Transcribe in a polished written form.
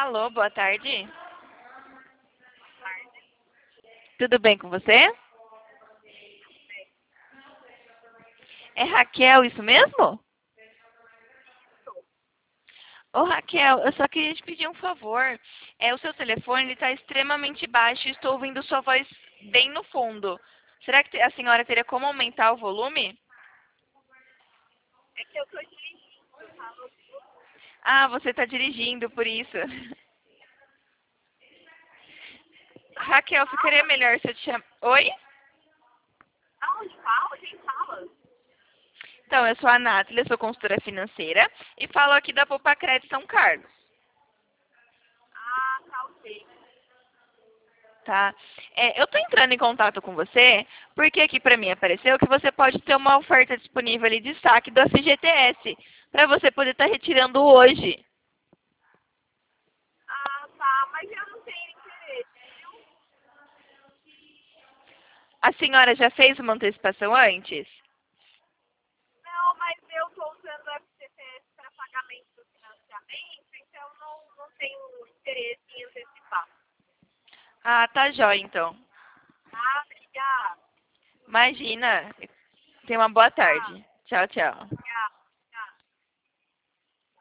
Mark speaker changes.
Speaker 1: Alô, boa tarde. Tudo bem com você? É Raquel, isso mesmo? Ô Raquel, eu só queria te pedir um favor. O seu telefone está extremamente baixo e estou ouvindo sua voz bem no fundo. Será que a senhora teria como aumentar o volume?
Speaker 2: É que eu tô dirigindo, tá?
Speaker 1: Ah, você está dirigindo, por isso. Raquel, ficaria melhor se eu te chamar. Oi?
Speaker 2: Aonde fala? Quem fala?
Speaker 1: Então, eu sou a Nathalie, eu sou consultora financeira e falo aqui da Poupa Crédito São Carlos,
Speaker 2: Ah, tá, ok.
Speaker 1: tá? Eu tô entrando em contato com você porque aqui para mim apareceu que você pode ter uma oferta disponível ali de saque do FGTS para você poder estar retirando hoje.
Speaker 2: Ah, tá, mas eu não tenho interesse, viu?
Speaker 1: A senhora já fez uma antecipação antes?
Speaker 2: Não, mas eu tô usando o FGTS para pagamento do financiamento, então não tenho interesse em antecipar.
Speaker 1: Ah, tá jóia então.
Speaker 2: Ah, obrigada.
Speaker 1: Imagina. Tenha uma boa
Speaker 2: Tá,
Speaker 1: tarde. Tchau, tchau.
Speaker 2: obrigada.